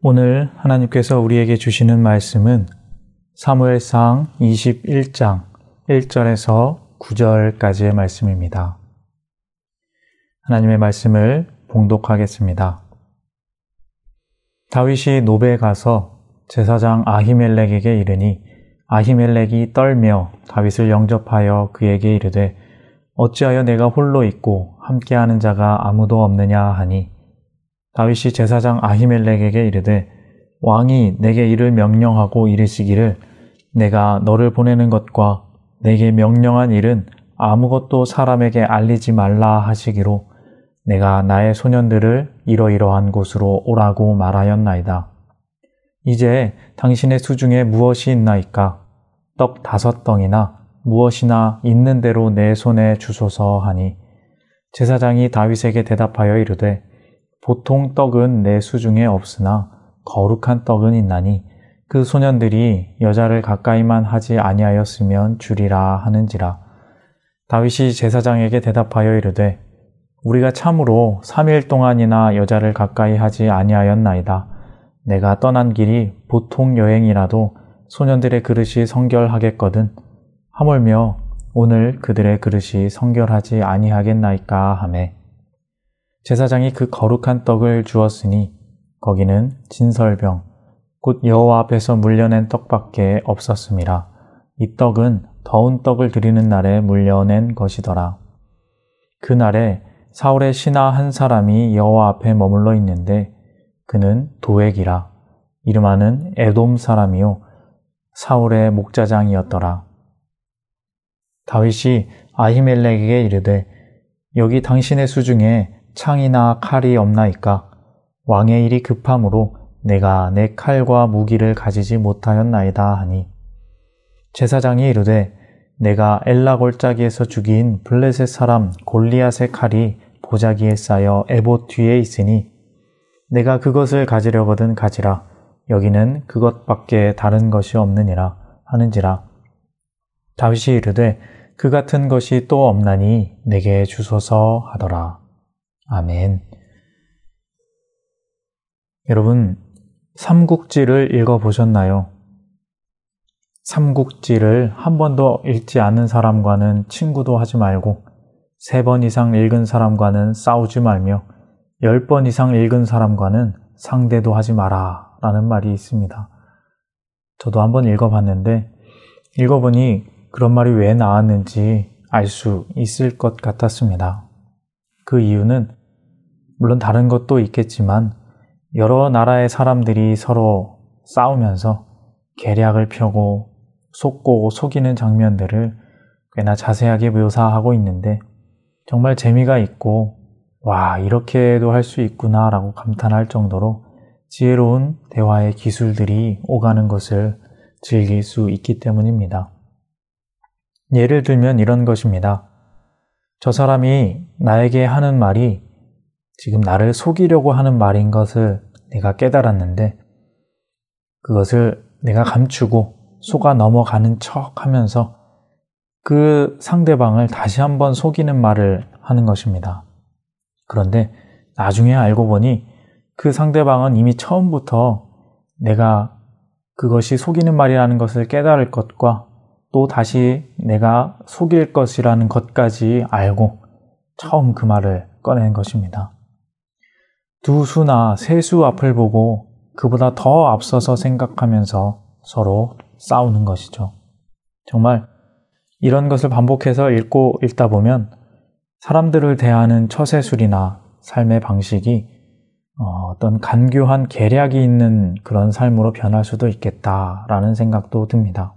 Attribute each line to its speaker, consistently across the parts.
Speaker 1: 오늘 하나님께서 우리에게 주시는 말씀은 사무엘상 21장 1절에서 9절까지의 말씀입니다. 하나님의 말씀을 봉독하겠습니다. 다윗이 노베에 가서 제사장 아히멜렉에게 이르니 아히멜렉이 떨며 다윗을 영접하여 그에게 이르되 어찌하여 내가 홀로 있고 함께하는 자가 아무도 없느냐 하니 다윗이 제사장 아히멜렉에게 이르되 왕이 내게 이를 명령하고 이르시기를 내가 너를 보내는 것과 내게 명령한 일은 아무것도 사람에게 알리지 말라 하시기로 내가 나의 소년들을 이러이러한 곳으로 오라고 말하였나이다. 이제 당신의 수중에 무엇이 있나이까? 떡 5덩이나 무엇이나 있는 대로 내 손에 주소서 하니 제사장이 다윗에게 대답하여 이르되 보통 떡은 내 수중에 없으나 거룩한 떡은 있나니 그 소년들이 여자를 가까이만 하지 아니하였으면 주리라 하는지라. 다윗이 제사장에게 대답하여 이르되 우리가 참으로 3일 동안이나 여자를 가까이 하지 아니하였나이다. 내가 떠난 길이 보통 여행이라도 소년들의 그릇이 성결하겠거든. 하물며 오늘 그들의 그릇이 성결하지 아니하겠나이까 하매 제사장이 그 거룩한 떡을 주었으니 거기는 진설병 곧 여호와 앞에서 물려낸 떡밖에 없었음이라. 이 떡은 더운 떡을 드리는 날에 물려낸 것이더라. 그날에 사울의 신하 한 사람이 여호와 앞에 머물러 있는데 그는 도액이라. 이름하는 에돔 사람이요 사울의 목자장이었더라. 다윗이 아히멜렉에게 이르되 여기 당신의 수중에 창이나 칼이 없나이까? 왕의 일이 급함으로 내가 내 칼과 무기를 가지지 못하였나이다 하니 제사장이 이르되 내가 엘라 골짜기에서 죽인 블레셋 사람 골리앗의 칼이 보자기에 쌓여 에봇 뒤에 있으니 내가 그것을 가지려거든 가지라. 여기는 그것밖에 다른 것이 없느니라 하는지라. 다윗이 이르되 그 같은 것이 또 없나니 내게 주소서 하더라. 아멘. 여러분, 삼국지를 읽어보셨나요? 삼국지를 한 번도 읽지 않은 사람과는 친구도 하지 말고 3번 이상 읽은 사람과는 싸우지 말며 10번 이상 읽은 사람과는 상대도 하지 마라 라는 말이 있습니다. 저도 한번 읽어봤는데 읽어보니 그런 말이 왜 나왔는지 알 수 있을 것 같았습니다. 그 이유는 물론 다른 것도 있겠지만 여러 나라의 사람들이 서로 싸우면서 계략을 펴고 속고 속이는 장면들을 꽤나 자세하게 묘사하고 있는데 정말 재미가 있고 와, 이렇게도 할 수 있구나 라고 감탄할 정도로 지혜로운 대화의 기술들이 오가는 것을 즐길 수 있기 때문입니다. 예를 들면 이런 것입니다. 저 사람이 나에게 하는 말이 지금 나를 속이려고 하는 말인 것을 내가 깨달았는데 그것을 내가 감추고 속아 넘어가는 척 하면서 그 상대방을 다시 한번 속이는 말을 하는 것입니다. 그런데 나중에 알고 보니 그 상대방은 이미 처음부터 내가 그것이 속이는 말이라는 것을 깨달을 것과 또 다시 내가 속일 것이라는 것까지 알고 처음 그 말을 꺼낸 것입니다. 두 수나 세 수 앞을 보고 그보다 더 앞서서 생각하면서 서로 싸우는 것이죠. 정말 이런 것을 반복해서 읽다 보면 사람들을 대하는 처세술이나 삶의 방식이 어떤 간교한 계략이 있는 그런 삶으로 변할 수도 있겠다라는 생각도 듭니다.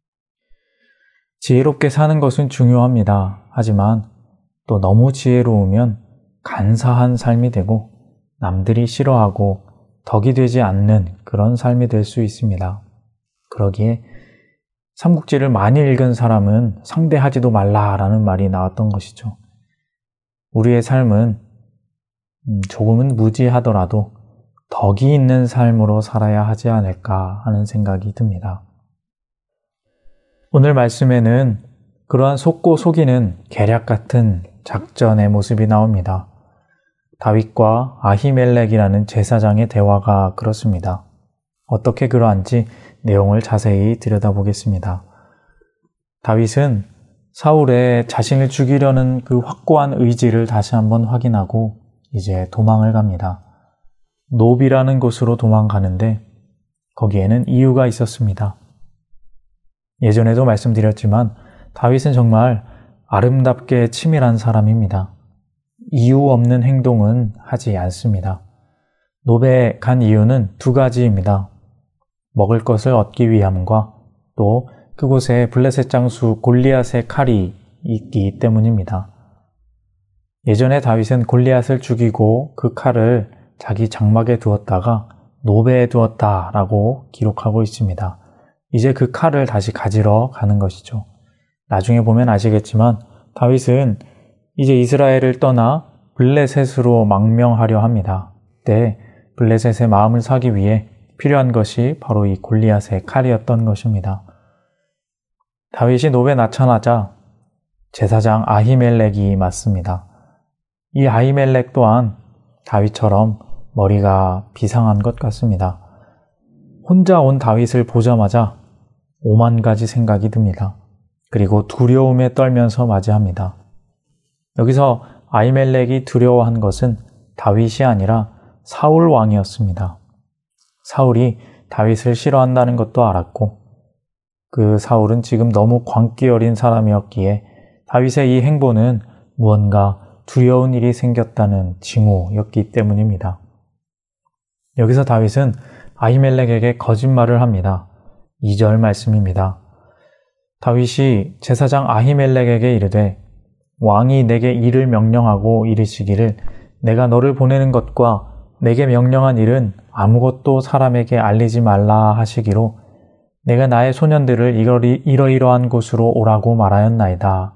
Speaker 1: 지혜롭게 사는 것은 중요합니다. 하지만 또 너무 지혜로우면 간사한 삶이 되고 남들이 싫어하고 덕이 되지 않는 그런 삶이 될 수 있습니다. 그러기에 삼국지를 많이 읽은 사람은 상대하지도 말라라는 말이 나왔던 것이죠. 우리의 삶은 조금은 무지하더라도 덕이 있는 삶으로 살아야 하지 않을까 하는 생각이 듭니다. 오늘 말씀에는 그러한 속고 속이는 계략 같은 작전의 모습이 나옵니다. 다윗과 아히멜렉이라는 제사장의 대화가 그렇습니다. 어떻게 그러한지 내용을 자세히 들여다보겠습니다. 다윗은 사울의 자신을 죽이려는 그 확고한 의지를 다시 한번 확인하고 이제 도망을 갑니다. 노비라는 곳으로 도망가는데 거기에는 이유가 있었습니다. 예전에도 말씀드렸지만 다윗은 정말 아름답게 치밀한 사람입니다. 이유 없는 행동은 하지 않습니다. 노베에 간 이유는 두 가지입니다. 먹을 것을 얻기 위함과 또 그곳에 블레셋 장수 골리앗의 칼이 있기 때문입니다. 예전에 다윗은 골리앗을 죽이고 그 칼을 자기 장막에 두었다가 노베에 두었다라고 기록하고 있습니다. 이제 그 칼을 다시 가지러 가는 것이죠. 나중에 보면 아시겠지만 다윗은 이제 이스라엘을 떠나 블레셋으로 망명하려 합니다. 그때 블레셋의 마음을 사기 위해 필요한 것이 바로 이 골리앗의 칼이었던 것입니다. 다윗이 노베에 나타나자 제사장 아히멜렉이 맞습니다. 이 아히멜렉 또한 다윗처럼 머리가 비상한 것 같습니다. 혼자 온 다윗을 보자마자 5만 가지 생각이 듭니다. 그리고 두려움에 떨면서 맞이합니다. 여기서 아히멜렉이 두려워한 것은 다윗이 아니라 사울 왕이었습니다. 사울이 다윗을 싫어한다는 것도 알았고 그 사울은 지금 너무 광기 어린 사람이었기에 다윗의 이 행보는 무언가 두려운 일이 생겼다는 징후였기 때문입니다. 여기서 다윗은 아히멜렉에게 거짓말을 합니다. 2절 말씀입니다. 다윗이 제사장 아히멜렉에게 이르되 왕이 내게 일을 명령하고 이르시기를 내가 너를 보내는 것과 내게 명령한 일은 아무것도 사람에게 알리지 말라 하시기로 내가 나의 소년들을 이러이러한 곳으로 오라고 말하였나이다.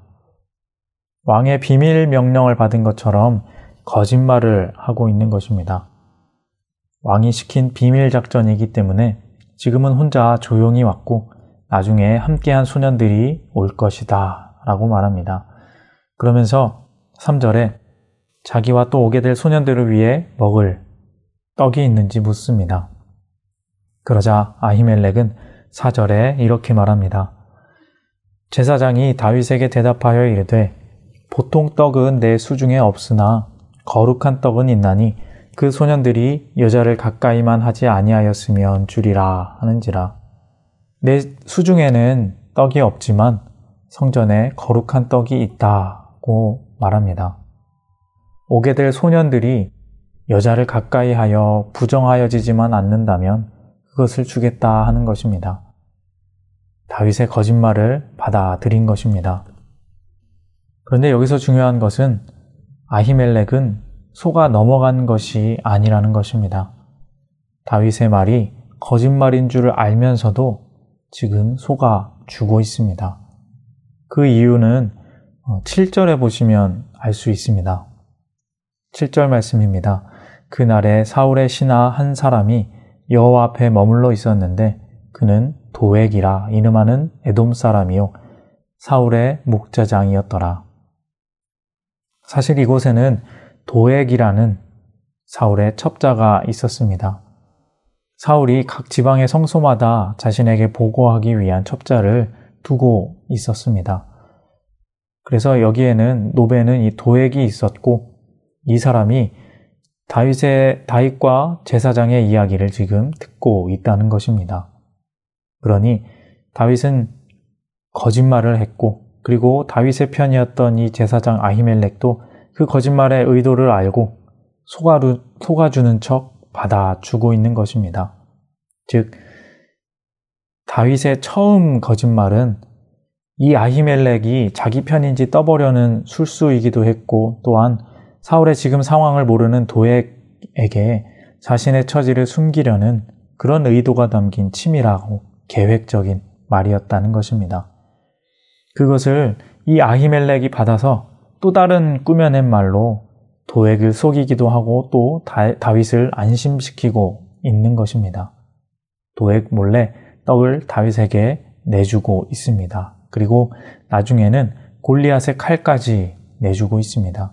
Speaker 1: 왕의 비밀 명령을 받은 것처럼 거짓말을 하고 있는 것입니다. 왕이 시킨 비밀 작전이기 때문에 지금은 혼자 조용히 왔고 나중에 함께한 소년들이 올 것이다 라고 말합니다. 그러면서 3절에 자기와 또 오게 될 소년들을 위해 먹을 떡이 있는지 묻습니다. 그러자 아히멜렉은 4절에 이렇게 말합니다. 제사장이 다윗에게 대답하여 이르되 보통 떡은 내 수중에 없으나 거룩한 떡은 있나니 그 소년들이 여자를 가까이만 하지 아니하였으면 주리라 하는지라. 내 수중에는 떡이 없지만 성전에 거룩한 떡이 있다고 말합니다. 오게 될 소년들이 여자를 가까이 하여 부정하여지지만 않는다면 그것을 주겠다 하는 것입니다. 다윗의 거짓말을 받아들인 것입니다. 그런데 여기서 중요한 것은 아히멜렉은 속아 넘어간 것이 아니라는 것입니다. 다윗의 말이 거짓말인 줄 알면서도 지금 속아 주고 있습니다. 그 이유는 7절에 보시면 알 수 있습니다. 7절 말씀입니다. 그날에 사울의 신하 한 사람이 여호와 앞에 머물러 있었는데 그는 도액이라 이름하는 에돔 사람이요 사울의 목자장이었더라. 사실 이곳에는 도액이라는 사울의 첩자가 있었습니다. 사울이 각 지방의 성소마다 자신에게 보고하기 위한 첩자를 두고 있었습니다. 그래서 여기에는 노베는 이 도액이 있었고 이 사람이 다윗과 제사장의 이야기를 지금 듣고 있다는 것입니다. 그러니 다윗은 거짓말을 했고 그리고 다윗의 편이었던 이 제사장 아히멜렉도 그 거짓말의 의도를 알고 속아주는 척 받아주고 있는 것입니다. 즉 다윗의 처음 거짓말은 이 아히멜렉이 자기 편인지 떠보려는 술수이기도 했고 또한 사울의 지금 상황을 모르는 도액에게 자신의 처지를 숨기려는 그런 의도가 담긴 치밀하고 계획적인 말이었다는 것입니다. 그것을 이 아히멜렉이 받아서 또 다른 꾸며낸 말로 도액을 속이기도 하고 또 다윗을 안심시키고 있는 것입니다. 도액 몰래 떡을 다윗에게 내주고 있습니다. 그리고 나중에는 골리앗의 칼까지 내주고 있습니다.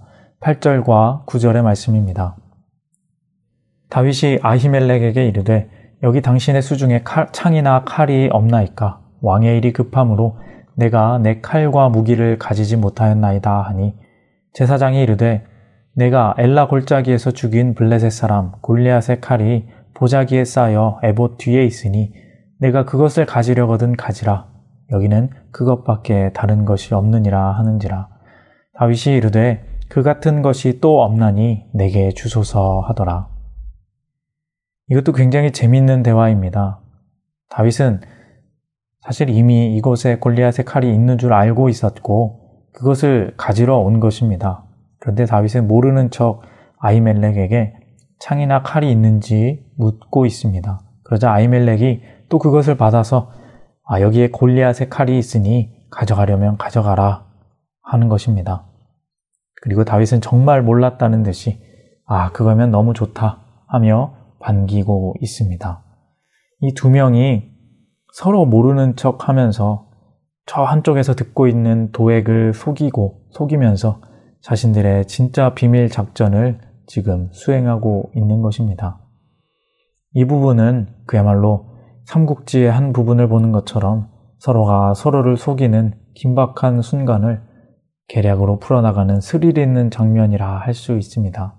Speaker 1: 8절과 9절의 말씀입니다. 다윗이 아히멜렉에게 이르되 여기 당신의 수중에 창이나 칼이 없나이까? 왕의 일이 급함으로 내가 내 칼과 무기를 가지지 못하였나이다 하니 제사장이 이르되 내가 엘라 골짜기에서 죽인 블레셋 사람 골리앗의 칼이 보자기에 쌓여 에봇 뒤에 있으니 내가 그것을 가지려거든 가지라. 여기는 그것밖에 다른 것이 없느니라 하는지라. 다윗이 이르되 그 같은 것이 또 없나니 내게 주소서 하더라. 이것도 굉장히 재미있는 대화입니다. 다윗은 사실 이미 이곳에 골리앗의 칼이 있는 줄 알고 있었고 그것을 가지러 온 것입니다. 그런데 다윗은 모르는 척 아히멜렉에게 창이나 칼이 있는지 묻고 있습니다. 그러자 아히멜렉이 또 그것을 받아서 여기에 골리앗의 칼이 있으니 가져가려면 가져가라 하는 것입니다. 그리고 다윗은 정말 몰랐다는 듯이 그거면 너무 좋다 하며 반기고 있습니다. 이 두 명이 서로 모르는 척 하면서 저 한쪽에서 듣고 있는 도액을 속이면서 자신들의 진짜 비밀 작전을 지금 수행하고 있는 것입니다. 이 부분은 그야말로 삼국지의 한 부분을 보는 것처럼 서로가 서로를 속이는 긴박한 순간을 계략으로 풀어나가는 스릴 있는 장면이라 할 수 있습니다.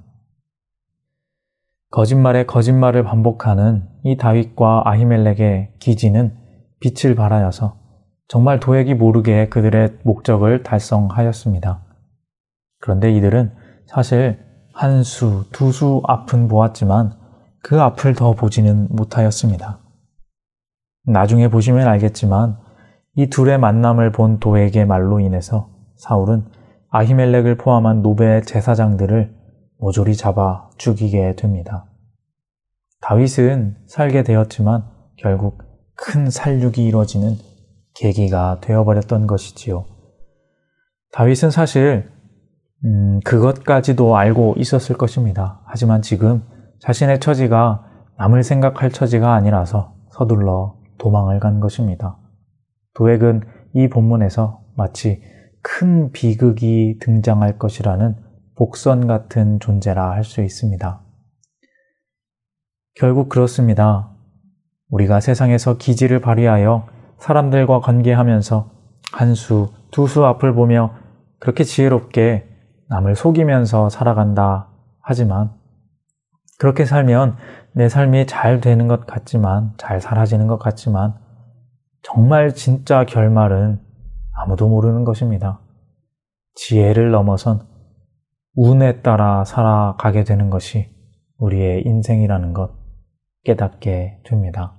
Speaker 1: 거짓말에 거짓말을 반복하는 이 다윗과 아히멜렉의 기지는 빛을 발하여서 정말 도액이 모르게 그들의 목적을 달성하였습니다. 그런데 이들은 사실 한 수, 두 수 앞은 보았지만 그 앞을 더 보지는 못하였습니다. 나중에 보시면 알겠지만 이 둘의 만남을 본 도액의 말로 인해서 사울은 아히멜렉을 포함한 노베 제사장들을 모조리 잡아 죽이게 됩니다. 다윗은 살게 되었지만 결국 큰 살육이 이루어지는 계기가 되어버렸던 것이지요. 다윗은 사실 그것까지도 알고 있었을 것입니다. 하지만 지금 자신의 처지가 남을 생각할 처지가 아니라서 서둘러 도망을 간 것입니다. 도액은 이 본문에서 마치 큰 비극이 등장할 것이라는 복선 같은 존재라 할 수 있습니다. 결국 그렇습니다. 우리가 세상에서 기지를 발휘하여 사람들과 관계하면서 한 수, 두 수 앞을 보며 그렇게 지혜롭게 남을 속이면서 살아간다 하지만 그렇게 살면 내 삶이 잘 되는 것 같지만 잘 사라지는 것 같지만 정말 진짜 결말은 아무도 모르는 것입니다. 지혜를 넘어선 운에 따라 살아가게 되는 것이 우리의 인생이라는 것 깨닫게 됩니다.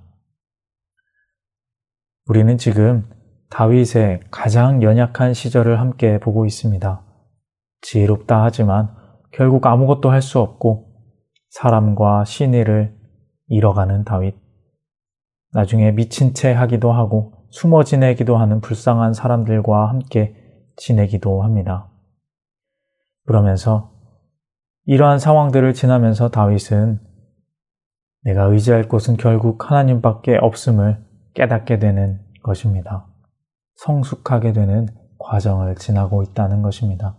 Speaker 1: 우리는 지금 다윗의 가장 연약한 시절을 함께 보고 있습니다. 지혜롭다 하지만 결국 아무것도 할 수 없고 사람과 신의를 잃어가는 다윗. 나중에 미친 채 하기도 하고 숨어 지내기도 하는 불쌍한 사람들과 함께 지내기도 합니다. 그러면서 이러한 상황들을 지나면서 다윗은 내가 의지할 곳은 결국 하나님밖에 없음을 깨닫게 되는 것입니다. 성숙하게 되는 과정을 지나고 있다는 것입니다.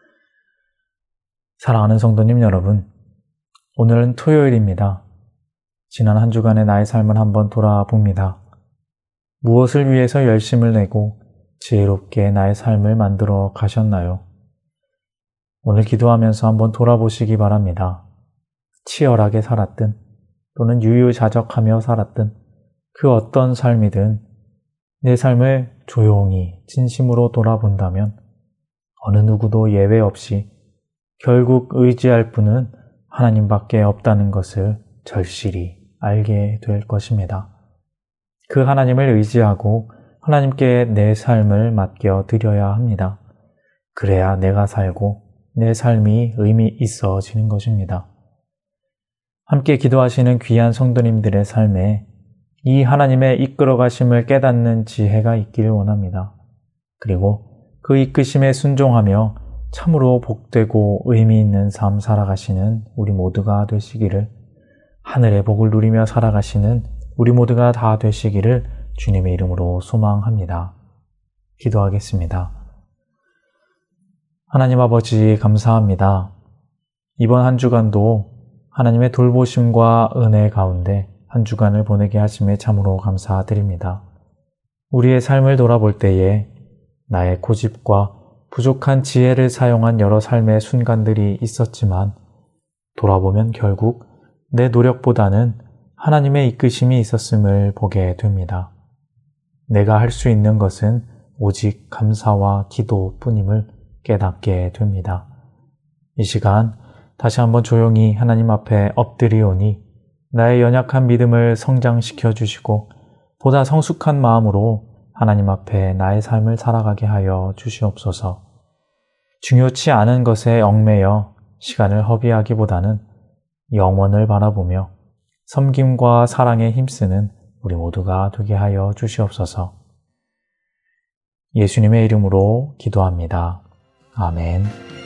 Speaker 1: 사랑하는 성도님 여러분, 오늘은 토요일입니다. 지난 한 주간의 나의 삶을 한번 돌아봅니다. 무엇을 위해서 열심을 내고 지혜롭게 나의 삶을 만들어 가셨나요? 오늘 기도하면서 한번 돌아보시기 바랍니다. 치열하게 살았든 또는 유유자적하며 살았든 그 어떤 삶이든 내 삶을 조용히 진심으로 돌아본다면 어느 누구도 예외 없이 결국 의지할 분은 하나님밖에 없다는 것을 절실히 알게 될 것입니다. 그 하나님을 의지하고 하나님께 내 삶을 맡겨 드려야 합니다. 그래야 내가 살고 내 삶이 의미 있어지는 것입니다. 함께 기도하시는 귀한 성도님들의 삶에 이 하나님의 이끌어 가심을 깨닫는 지혜가 있기를 원합니다. 그리고 그 이끄심에 순종하며 참으로 복되고 의미 있는 삶 살아가시는 우리 모두가 되시기를, 하늘의 복을 누리며 살아가시는 우리 모두가 다 되시기를 주님의 이름으로 소망합니다. 기도하겠습니다. 하나님 아버지 감사합니다. 이번 한 주간도 하나님의 돌보심과 은혜 가운데 한 주간을 보내게 하심에 참으로 감사드립니다. 우리의 삶을 돌아볼 때에 나의 고집과 부족한 지혜를 사용한 여러 삶의 순간들이 있었지만 돌아보면 결국 내 노력보다는 하나님의 이끄심이 있었음을 보게 됩니다. 내가 할 수 있는 것은 오직 감사와 기도뿐임을 깨닫게 됩니다. 이 시간 다시 한번 조용히 하나님 앞에 엎드리오니 나의 연약한 믿음을 성장시켜 주시고 보다 성숙한 마음으로 하나님 앞에 나의 삶을 살아가게 하여 주시옵소서. 중요치 않은 것에 얽매여 시간을 허비하기보다는 영원을 바라보며 섬김과 사랑에 힘쓰는 우리 모두가 되게 하여 주시옵소서. 예수님의 이름으로 기도합니다. 아멘.